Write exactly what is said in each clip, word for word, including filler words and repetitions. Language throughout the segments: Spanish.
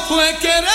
fue quererte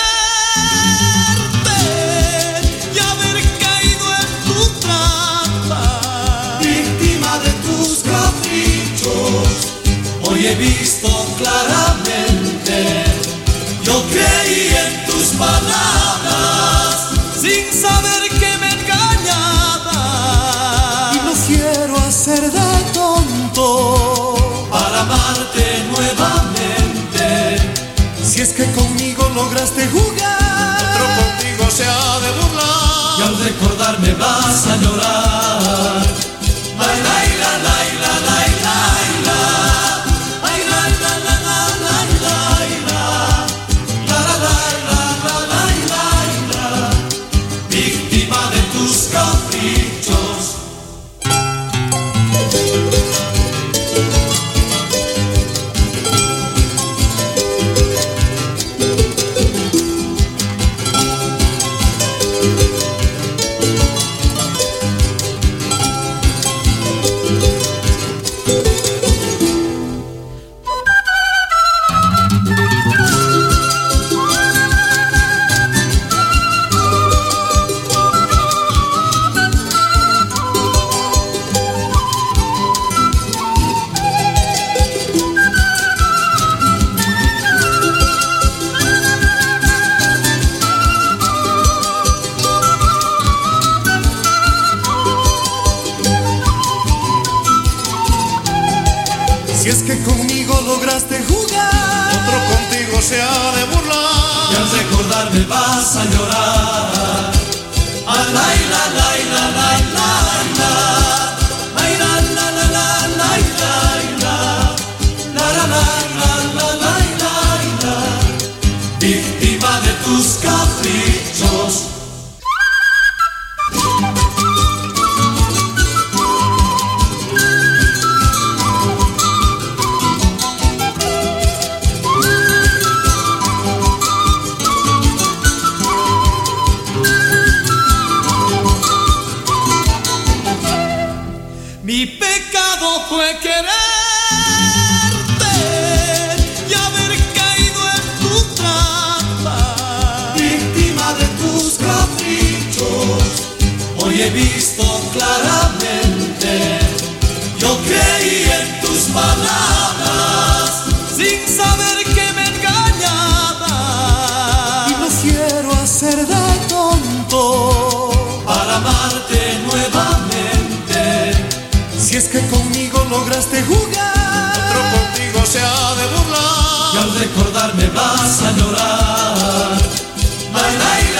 y haber caído en tu trampa. Víctima de tus caprichos, hoy he visto claramente. Yo creí en tus palabras sin saber que me engañaba. Y no quiero hacer de tonto para amarte nuevamente. Si es que conmigo lograste jugar, otro contigo se ha de burlar. y al recordarme vas a llorar. Ay, la, la, la, la, la, la, la. Ay, la, la, la, la, la, la, la. La, la, la, la, la, la, la. Víctima de tus caprichos. si es que conmigo lograste jugar, Otro contigo se ha de burlar. y al recordarme vas a llorar. Ay, la, la, la, la, la, la, la. Ay, la, la, la, la, la, la, la. La, la, la, la, la, la, la, la. Víctima de tus caprichos. Mi pecado fue quererte y haber caído en tu trampa. Víctima de tus caprichos, hoy he visto claramente. Yo creí en tus palabras Sin saber que me engañaba. Y no quiero hacer de tonto para amarte nuevamente. si es que conmigo lograste jugar, Otro contigo se ha de burlar. y al recordarme vas a llorar. Ay, la, la,